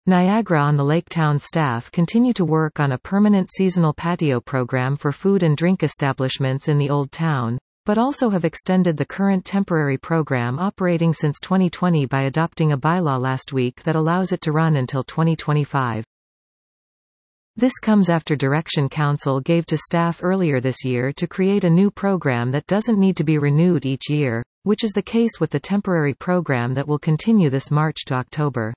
Niagara-on-the-Lake town staff continue to work on a permanent seasonal patio program for food and drink establishments in the Old Town, but also have extended the current temporary program operating since 2020 by adopting a bylaw last week that allows it to run until 2025. This comes after direction council gave to staff earlier this year to create a new program that doesn't need to be renewed each year, which is the case with the temporary program that will continue this March to October.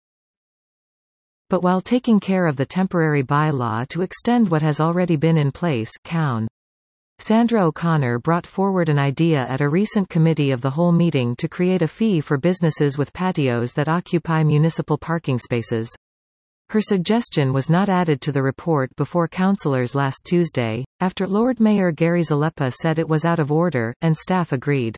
But while taking care of the temporary bylaw to extend what has already been in place, COWN. Sandra O'Connor brought forward an idea at a recent committee of the whole meeting to create a fee for businesses with patios that occupy municipal parking spaces. Her suggestion was not added to the report before councillors last Tuesday, after Lord Mayor Gary Zalepa said it was out of order, and staff agreed.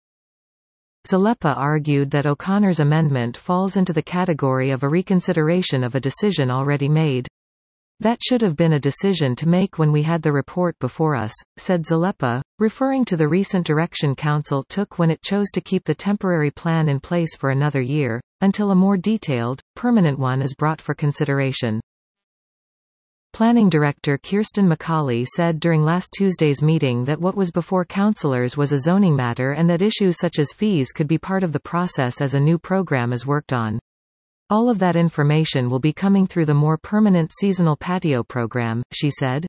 Zalepa argued that O'Connor's amendment falls into the category of a reconsideration of a decision already made. That should have been a decision to make when we had the report before us, said Zalepa, referring to the recent direction council took when it chose to keep the temporary plan in place for another year, until a more detailed, permanent one is brought for consideration. Planning Director Kirsten McCauley said during last Tuesday's meeting that what was before councillors was a zoning matter and that issues such as fees could be part of the process as a new program is worked on. All of that information will be coming through the more permanent seasonal patio program, she said.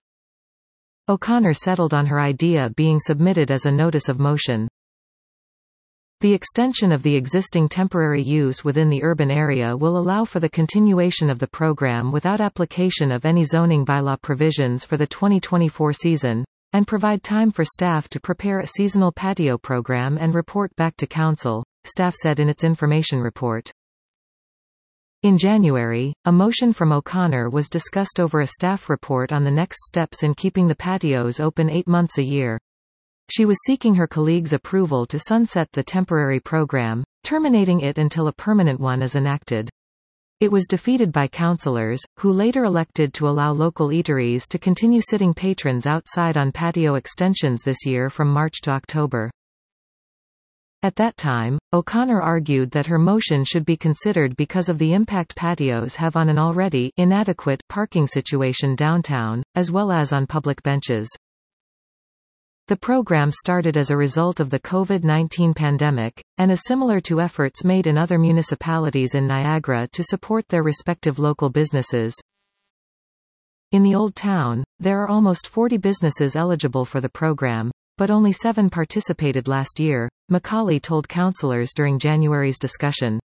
O'Connor settled on her idea being submitted as a notice of motion. The extension of the existing temporary use within the urban area will allow for the continuation of the program without application of any zoning bylaw provisions for the 2024 season, and provide time for staff to prepare a seasonal patio program and report back to council, staff said in its information report. In January, a motion from O'Connor was discussed over a staff report on the next steps in keeping the patios open 8 months a year. She was seeking her colleagues' approval to sunset the temporary program, terminating it until a permanent one is enacted. It was defeated by councillors, who later elected to allow local eateries to continue sitting patrons outside on patio extensions this year from March to October. At that time, O'Connor argued that her motion should be considered because of the impact patios have on an already inadequate parking situation downtown, as well as on public benches. The program started as a result of the COVID-19 pandemic, and is similar to efforts made in other municipalities in Niagara to support their respective local businesses. In the Old Town, there are almost 40 businesses eligible for the program, but only 7 participated last year, McCauley told councillors during January's discussion.